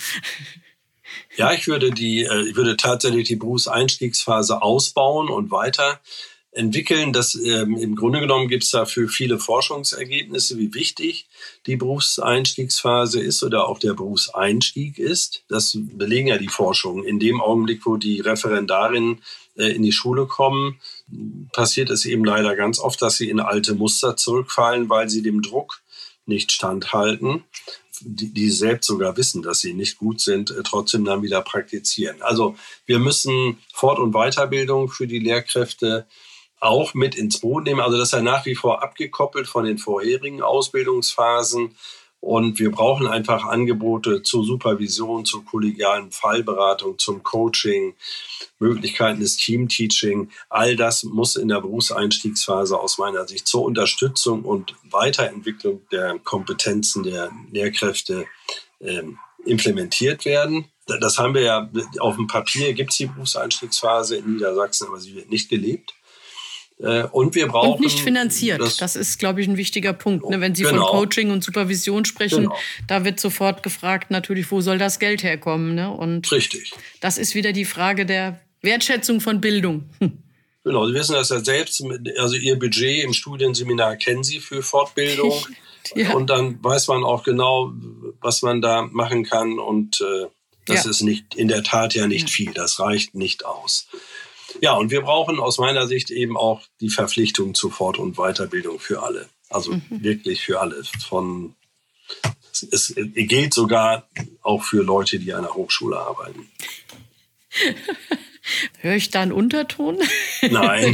Ja, ich würde, die, ich würde tatsächlich die Berufseinstiegsphase ausbauen und weiter entwickeln. Das, ähm, im Grunde genommen gibt es dafür viele Forschungsergebnisse, wie wichtig die Berufseinstiegsphase ist oder auch der Berufseinstieg ist. Das belegen ja die Forschungen. In dem Augenblick, wo die Referendarinnen äh, in die Schule kommen, passiert es eben leider ganz oft, dass sie in alte Muster zurückfallen, weil sie dem Druck nicht standhalten, die, die selbst sogar wissen, dass sie nicht gut sind, äh, trotzdem dann wieder praktizieren. Also wir müssen Fort- und Weiterbildung für die Lehrkräfte auch mit ins Boot nehmen. Also das ist ja nach wie vor abgekoppelt von den vorherigen Ausbildungsphasen. Und wir brauchen einfach Angebote zur Supervision, zur kollegialen Fallberatung, zum Coaching, Möglichkeiten des Teamteaching. All das muss in der Berufseinstiegsphase aus meiner Sicht zur Unterstützung und Weiterentwicklung der Kompetenzen der Lehrkräfte äh, implementiert werden. Das haben wir ja auf dem Papier, gibt es die Berufseinstiegsphase in Niedersachsen, aber sie wird nicht gelebt. Und wir brauchen. Und nicht finanziert. Das, das ist, glaube ich, ein wichtiger Punkt. Ne? Wenn Sie genau. von Coaching und Supervision sprechen, genau. da wird sofort gefragt, natürlich, wo soll das Geld herkommen? Ne? Und richtig. Das ist wieder die Frage der Wertschätzung von Bildung. Hm. Genau, Sie wissen das ja selbst. Also Ihr Budget im Studienseminar kennen Sie für Fortbildung. ja. Und dann weiß man auch genau, was man da machen kann. Und äh, das ja. ist nicht in der Tat ja nicht ja. viel. Das reicht nicht aus. Ja, und wir brauchen aus meiner Sicht eben auch die Verpflichtung zur Fort- und Weiterbildung für alle. Also mhm. wirklich für alle. Von, es gilt sogar auch für Leute, die an der Hochschule arbeiten. Höre ich da einen Unterton? Nein.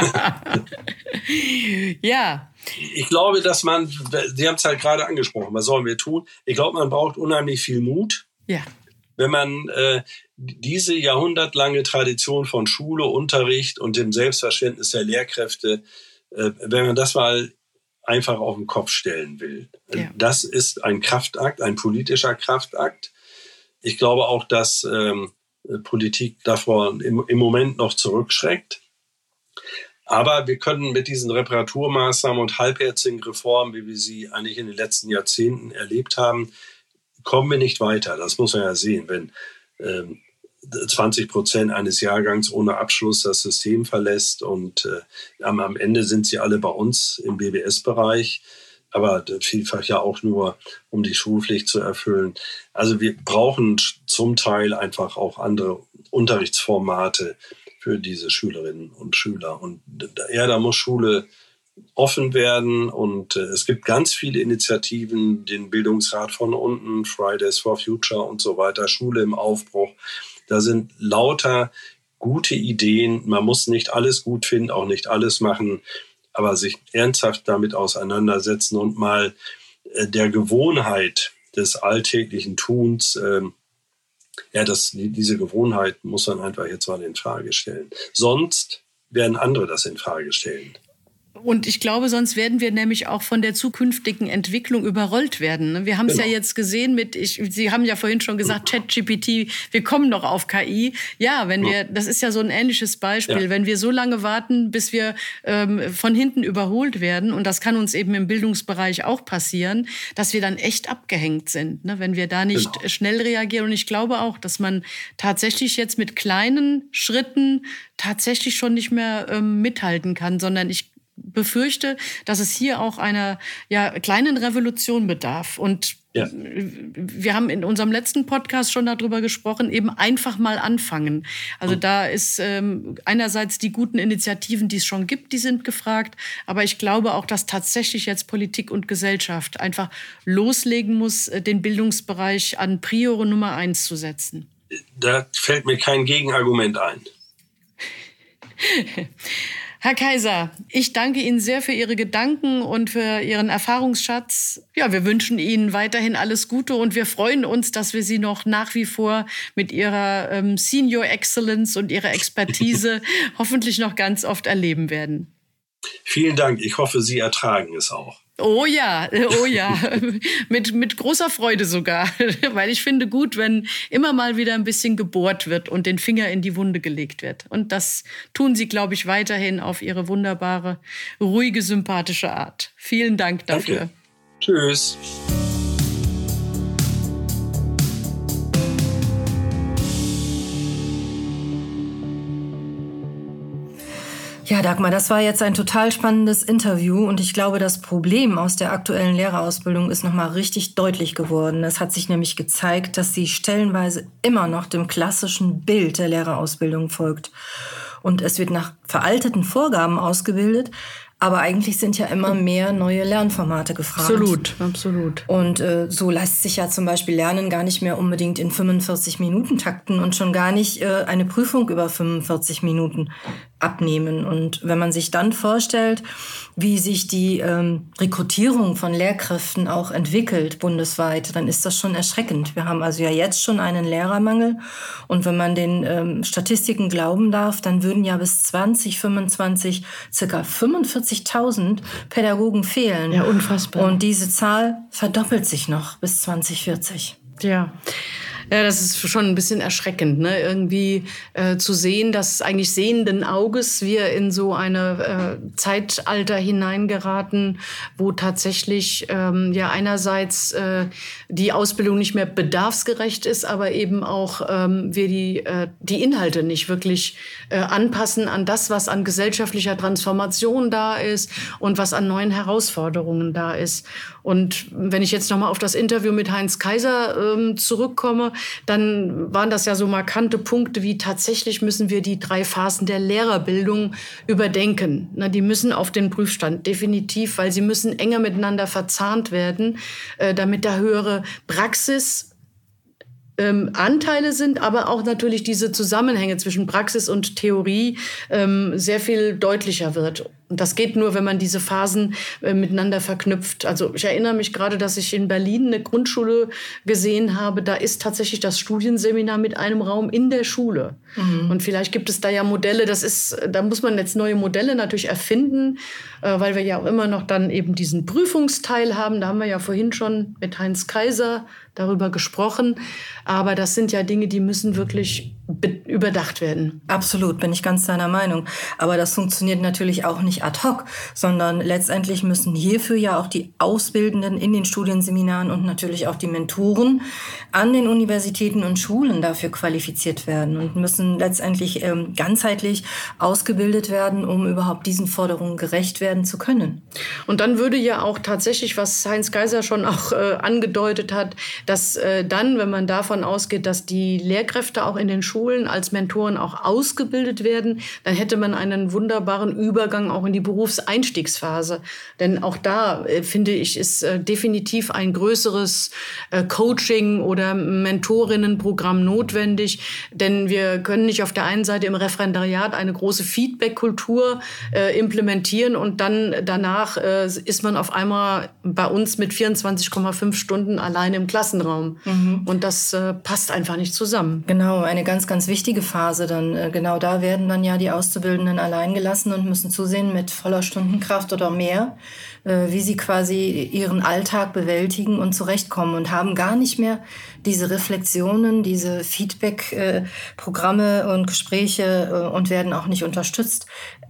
ja. Ich glaube, dass man, Sie haben es halt gerade angesprochen, was sollen wir tun? Ich glaube, man braucht unheimlich viel Mut. Ja. Wenn man äh, diese jahrhundertlange Tradition von Schule, Unterricht und dem Selbstverständnis der Lehrkräfte, äh, wenn man das mal einfach auf den Kopf stellen will. Ja. Das ist ein Kraftakt, ein politischer Kraftakt. Ich glaube auch, dass ähm, Politik davor im, im Moment noch zurückschreckt. Aber wir können mit diesen Reparaturmaßnahmen und halbherzigen Reformen, wie wir sie eigentlich in den letzten Jahrzehnten erlebt haben, kommen wir nicht weiter. Das muss man ja sehen. Wenn ähm, zwanzig Prozent eines Jahrgangs ohne Abschluss das System verlässt und äh, am, am Ende sind sie alle bei uns im B B S-Bereich, aber vielfach ja auch nur, um die Schulpflicht zu erfüllen. Also wir brauchen zum Teil einfach auch andere Unterrichtsformate für diese Schülerinnen und Schüler. Und ja, da muss Schule offen werden und äh, es gibt ganz viele Initiativen, den Bildungsrat von unten, Fridays for Future und so weiter, Schule im Aufbruch. Da sind lauter gute Ideen. Man muss nicht alles gut finden, auch nicht alles machen, aber sich ernsthaft damit auseinandersetzen und mal äh, der Gewohnheit des alltäglichen Tuns, äh, ja, das, diese Gewohnheit muss man einfach jetzt mal in Frage stellen. Sonst werden andere das in Frage stellen. Und ich glaube, sonst werden wir nämlich auch von der zukünftigen Entwicklung überrollt werden. Wir haben es genau. ja jetzt gesehen mit, ich, Sie haben ja vorhin schon gesagt, ChatGPT, wir kommen noch auf K I. Ja, wenn wir, das ist ja so ein ähnliches Beispiel, ja. wenn wir so lange warten, bis wir ähm, von hinten überholt werden, und das kann uns eben im Bildungsbereich auch passieren, dass wir dann echt abgehängt sind, ne? Wenn wir da nicht genau. schnell reagieren. Und ich glaube auch, dass man tatsächlich jetzt mit kleinen Schritten tatsächlich schon nicht mehr ähm, mithalten kann, sondern ich befürchte, dass es hier auch einer ja, kleinen Revolution bedarf. Und ja. wir haben in unserem letzten Podcast schon darüber gesprochen, eben einfach mal anfangen. Also mhm. da ist ähm, einerseits die guten Initiativen, die es schon gibt, die sind gefragt. Aber ich glaube auch, dass tatsächlich jetzt Politik und Gesellschaft einfach loslegen muss, den Bildungsbereich an Priore Nummer eins zu setzen. Da fällt mir kein Gegenargument ein. Herr Kaiser, ich danke Ihnen sehr für Ihre Gedanken und für Ihren Erfahrungsschatz. Ja, wir wünschen Ihnen weiterhin alles Gute und wir freuen uns, dass wir Sie noch nach wie vor mit Ihrer ähm, Senior Excellence und Ihrer Expertise hoffentlich noch ganz oft erleben werden. Vielen Dank. Ich hoffe, Sie ertragen es auch. Oh ja, oh ja, mit, mit großer Freude sogar, weil ich finde gut, wenn immer mal wieder ein bisschen gebohrt wird und den Finger in die Wunde gelegt wird. Und das tun Sie, glaube ich, weiterhin auf Ihre wunderbare, ruhige, sympathische Art. Vielen Dank dafür. Danke. Tschüss. Ja, Dagmar, das war jetzt ein total spannendes Interview und ich glaube, das Problem aus der aktuellen Lehrerausbildung ist nochmal richtig deutlich geworden. Es hat sich nämlich gezeigt, dass sie stellenweise immer noch dem klassischen Bild der Lehrerausbildung folgt. Und es wird nach veralteten Vorgaben ausgebildet, aber eigentlich sind ja immer mehr neue Lernformate gefragt. Absolut, absolut. Und äh, so lässt sich ja zum Beispiel Lernen gar nicht mehr unbedingt in fünfundvierzig Minuten takten und schon gar nicht äh, eine Prüfung über fünfundvierzig Minuten abnehmen. Und wenn man sich dann vorstellt, wie sich die ähm, Rekrutierung von Lehrkräften auch entwickelt bundesweit, dann ist das schon erschreckend. Wir haben also ja jetzt schon einen Lehrermangel. Und wenn man den ähm, Statistiken glauben darf, dann würden ja bis zwanzig fünfundzwanzig circa fünfundvierzigtausend Pädagogen fehlen. Ja, unfassbar. Und diese Zahl verdoppelt sich noch bis zwanzig vierzig. Ja. Ja, das ist schon ein bisschen erschreckend, ne? Irgendwie äh, zu sehen, dass eigentlich sehenden Auges wir in so eine äh, Zeitalter hineingeraten, wo tatsächlich ähm, ja einerseits äh, die Ausbildung nicht mehr bedarfsgerecht ist, aber eben auch ähm, wir die äh, die Inhalte nicht wirklich äh, anpassen an das, was an gesellschaftlicher Transformation da ist und was an neuen Herausforderungen da ist. Und wenn ich jetzt noch mal auf das Interview mit Heinz Kaiser ähm, zurückkomme, dann waren das ja so markante Punkte wie tatsächlich müssen wir die drei Phasen der Lehrerbildung überdenken. Na, die müssen auf den Prüfstand, definitiv, weil sie müssen enger miteinander verzahnt werden, äh, damit da höhere Praxis Ähm, Anteile sind, aber auch natürlich diese Zusammenhänge zwischen Praxis und Theorie ähm, sehr viel deutlicher wird. Und das geht nur, wenn man diese Phasen äh, miteinander verknüpft. Also ich erinnere mich gerade, dass ich in Berlin eine Grundschule gesehen habe. Da ist tatsächlich das Studienseminar mit einem Raum in der Schule. Mhm. Und vielleicht gibt es da ja Modelle. Das ist, da muss man jetzt neue Modelle natürlich erfinden, äh, weil wir ja auch immer noch dann eben diesen Prüfungsteil haben. Da haben wir ja vorhin schon mit Heinz Kaiser darüber gesprochen. Aber das sind ja Dinge, die müssen wirklich überdacht werden. Absolut, bin ich ganz deiner Meinung. Aber das funktioniert natürlich auch nicht ad hoc, sondern letztendlich müssen hierfür ja auch die Ausbildenden in den Studienseminaren und natürlich auch die Mentoren an den Universitäten und Schulen dafür qualifiziert werden und müssen letztendlich ähm, ganzheitlich ausgebildet werden, um überhaupt diesen Forderungen gerecht werden zu können. Und dann würde ja auch tatsächlich, was Heinz Kaiser schon auch äh, angedeutet hat, dass äh, dann, wenn man davon ausgeht, dass die Lehrkräfte auch in den Schulen als Mentoren auch ausgebildet werden, dann hätte man einen wunderbaren Übergang auch in die Berufseinstiegsphase. Denn auch da, äh, finde ich, ist äh, definitiv ein größeres äh, Coaching- oder Mentorinnenprogramm notwendig. Denn wir können nicht auf der einen Seite im Referendariat eine große Feedback-Kultur äh, implementieren und dann danach äh, ist man auf einmal bei uns mit vierundzwanzig Komma fünf Stunden alleine im Klassenraum. Mhm. Und das äh, passt einfach nicht zusammen. Genau, eine ganz ganz, ganz wichtige Phase dann. Genau da werden dann ja die Auszubildenden allein gelassen und müssen zusehen mit voller Stundenkraft oder mehr, wie sie quasi ihren Alltag bewältigen und zurechtkommen und haben gar nicht mehr diese Reflexionen, diese Feedback-Programme und Gespräche und werden auch nicht unterstützt.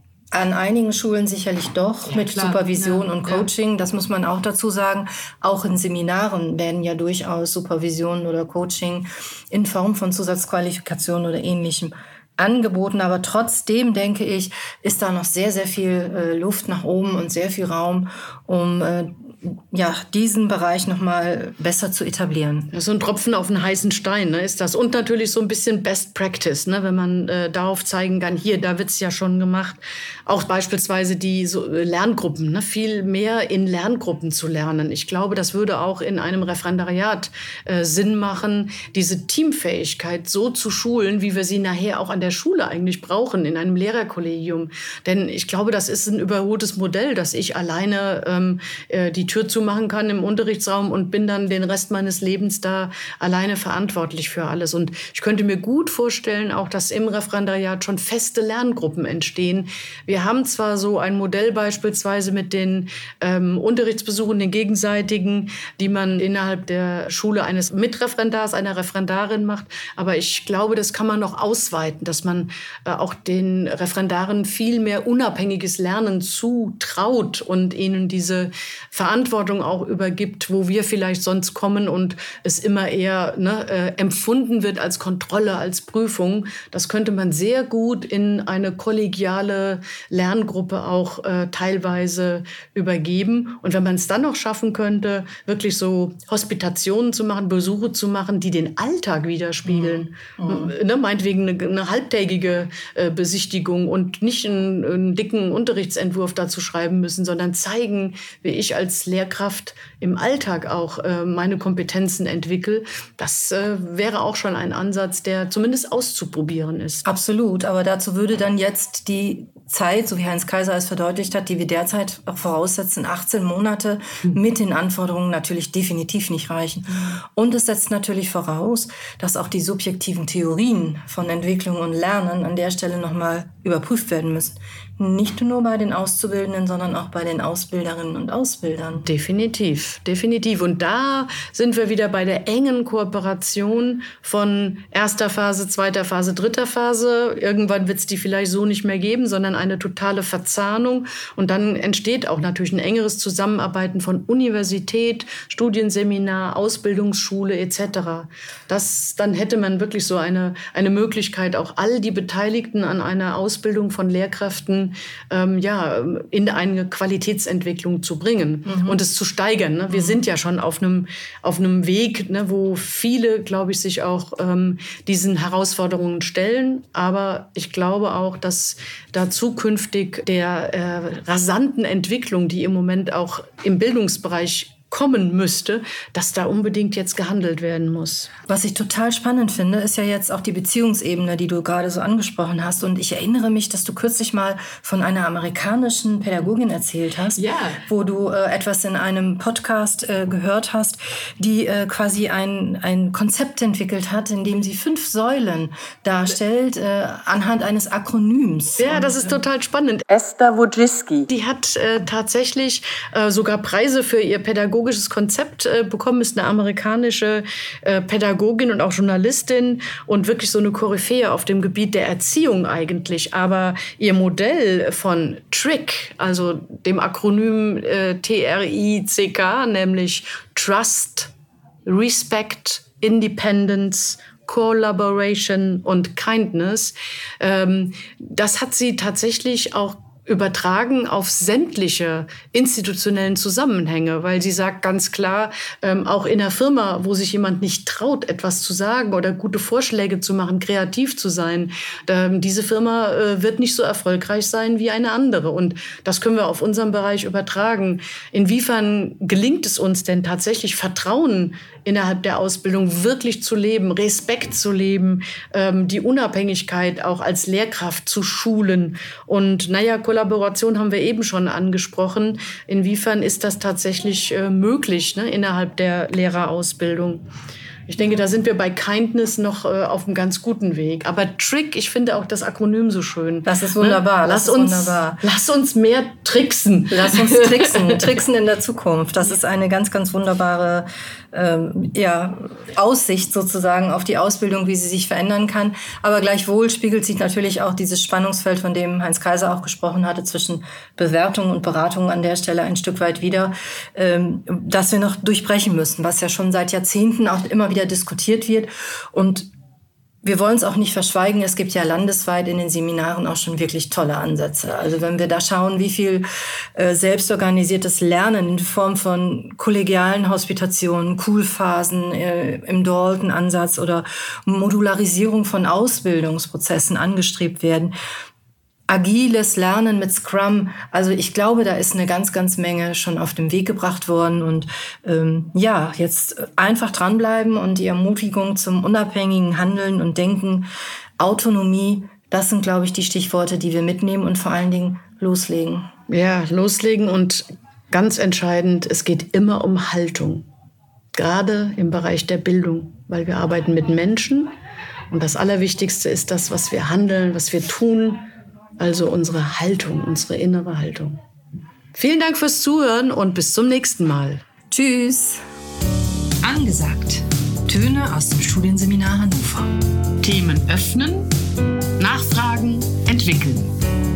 An einigen Schulen sicherlich doch, ja, mit klar. Supervision ja, und Coaching, ja. Das muss man auch dazu sagen. Auch in Seminaren werden ja durchaus Supervision oder Coaching in Form von Zusatzqualifikation oder Ähnlichem angeboten. Aber trotzdem, denke ich, ist da noch sehr, sehr viel äh, Luft nach oben und sehr viel Raum, um äh, ja, diesen Bereich noch mal besser zu etablieren. So ein Tropfen auf einen heißen Stein, ne, ist das. Und natürlich so ein bisschen Best Practice, ne, wenn man äh, darauf zeigen kann, hier, da wird's ja schon gemacht. Auch beispielsweise die so, äh, Lerngruppen, ne, viel mehr in Lerngruppen zu lernen. Ich glaube, das würde auch in einem Referendariat äh, Sinn machen, diese Teamfähigkeit so zu schulen, wie wir sie nachher auch an der Schule eigentlich brauchen, in einem Lehrerkollegium. Denn ich glaube, das ist ein überholtes Modell, dass ich alleine ähm, äh, die Tür zumachen kann im Unterrichtsraum und bin dann den Rest meines Lebens da alleine verantwortlich für alles. Und ich könnte mir gut vorstellen, auch dass im Referendariat schon feste Lerngruppen entstehen. Wir haben zwar so ein Modell beispielsweise mit den ähm, Unterrichtsbesuchen, den gegenseitigen, die man innerhalb der Schule eines Mitreferendars, einer Referendarin macht, aber ich glaube, das kann man noch ausweiten, dass man äh, auch den Referendaren viel mehr unabhängiges Lernen zutraut und ihnen diese Verantwortung auch übergibt, wo wir vielleicht sonst kommen und es immer eher ne, äh, empfunden wird als Kontrolle, als Prüfung. Das könnte man sehr gut in eine kollegiale Lerngruppe auch äh, teilweise übergeben. Und wenn man es dann noch schaffen könnte, wirklich so Hospitationen zu machen, Besuche zu machen, die den Alltag widerspiegeln. Mhm. Ne, meinetwegen eine, eine halbtägige äh, Besichtigung und nicht einen, einen dicken Unterrichtsentwurf dazu schreiben müssen, sondern zeigen, wie ich als Lehrkraft im Alltag auch äh, meine Kompetenzen entwickle. Das äh, wäre auch schon ein Ansatz, der zumindest auszuprobieren ist. Absolut, aber dazu würde dann jetzt die Zeit, so wie Heinz Kaiser es verdeutlicht hat, die wir derzeit auch voraussetzen, achtzehn Monate mit den Anforderungen natürlich definitiv nicht reichen. Und es setzt natürlich voraus, dass auch die subjektiven Theorien von Entwicklung und Lernen an der Stelle nochmal überprüft werden müssen. Nicht nur bei den Auszubildenden, sondern auch bei den Ausbilderinnen und Ausbildern. Definitiv, definitiv. Und da sind wir wieder bei der engen Kooperation von erster Phase, zweiter Phase, dritter Phase. Irgendwann wird es die vielleicht so nicht mehr geben, sondern eine totale Verzahnung. Und dann entsteht auch natürlich ein engeres Zusammenarbeiten von Universität, Studienseminar, Ausbildungsschule et cetera. Das, dann hätte man wirklich so eine, eine Möglichkeit, auch all die Beteiligten an einer Ausbildung von Lehrkräften Ähm, ja, in eine Qualitätsentwicklung zu bringen mhm. und es zu steigern. Ne? Wir mhm. sind ja schon auf einem auf einem Weg, ne, wo viele, glaube ich, sich auch ähm, diesen Herausforderungen stellen. Aber ich glaube auch, dass da zukünftig der äh, rasanten Entwicklung, die im Moment auch im Bildungsbereich kommen müsste, dass da unbedingt jetzt gehandelt werden muss. Was ich total spannend finde, ist ja jetzt auch die Beziehungsebene, die du gerade so angesprochen hast. Und ich erinnere mich, dass du kürzlich mal von einer amerikanischen Pädagogin erzählt hast, ja. wo du äh, etwas in einem Podcast äh, gehört hast, die äh, quasi ein, ein Konzept entwickelt hat, in dem sie fünf Säulen darstellt, äh, anhand eines Akronyms. Ja, das ist total spannend. Esther Wojcicki. Die hat äh, tatsächlich äh, sogar Preise für ihr pädagogisches Konzept äh, bekommen, ist eine amerikanische äh, Pädagogin und auch Journalistin und wirklich so eine Koryphäe auf dem Gebiet der Erziehung eigentlich. Aber ihr Modell von TRICK, also dem Akronym äh, T R I C K, nämlich Trust, Respect, Independence, Collaboration und Kindness, ähm, das hat sie tatsächlich auch übertragen auf sämtliche institutionellen Zusammenhänge, weil sie sagt ganz klar, ähm, auch in einer Firma, wo sich jemand nicht traut, etwas zu sagen oder gute Vorschläge zu machen, kreativ zu sein, ähm, diese Firma äh, wird nicht so erfolgreich sein wie eine andere. Und das können wir auf unseren Bereich übertragen. Inwiefern gelingt es uns denn tatsächlich, Vertrauen innerhalb der Ausbildung wirklich zu leben, Respekt zu leben, ähm, die Unabhängigkeit auch als Lehrkraft zu schulen? Und naja, Kollaboration haben wir eben schon angesprochen. Inwiefern ist das tatsächlich äh, möglich, ne, innerhalb der Lehrerausbildung? Ich denke, da sind wir bei Kindness noch äh, auf einem ganz guten Weg. Aber Trick, ich finde auch das Akronym so schön. Das ist wunderbar. Ne? Lass, das ist uns, wunderbar. lass uns mehr tricksen. Lass uns tricksen. Tricksen in der Zukunft. Das ist eine ganz, ganz wunderbare ähm, ja, Aussicht sozusagen auf die Ausbildung, wie sie sich verändern kann. Aber gleichwohl spiegelt sich natürlich auch dieses Spannungsfeld, von dem Heinz Kaiser auch gesprochen hatte, zwischen Bewertung und Beratung an der Stelle ein Stück weit wieder, ähm, dass wir noch durchbrechen müssen, was ja schon seit Jahrzehnten auch immer wieder diskutiert wird. Und wir wollen es auch nicht verschweigen, es gibt ja landesweit in den Seminaren auch schon wirklich tolle Ansätze. Also wenn wir da schauen, wie viel äh, selbstorganisiertes Lernen in Form von kollegialen Hospitationen, Cool-Phasen äh, im Dalton-Ansatz oder Modularisierung von Ausbildungsprozessen angestrebt werden, agiles Lernen mit Scrum, also ich glaube, da ist eine ganz, ganz Menge schon auf den Weg gebracht worden und ähm, ja, jetzt einfach dranbleiben und die Ermutigung zum unabhängigen Handeln und Denken, Autonomie, das sind, glaube ich, die Stichworte, die wir mitnehmen und vor allen Dingen loslegen. Ja, loslegen und ganz entscheidend, es geht immer um Haltung, gerade im Bereich der Bildung, weil wir arbeiten mit Menschen und das Allerwichtigste ist das, was wir handeln, was wir tun. Also unsere Haltung, unsere innere Haltung. Vielen Dank fürs Zuhören und bis zum nächsten Mal. Tschüss. Angesagt. Töne aus dem Studienseminar Hannover. Themen öffnen, nachfragen, entwickeln.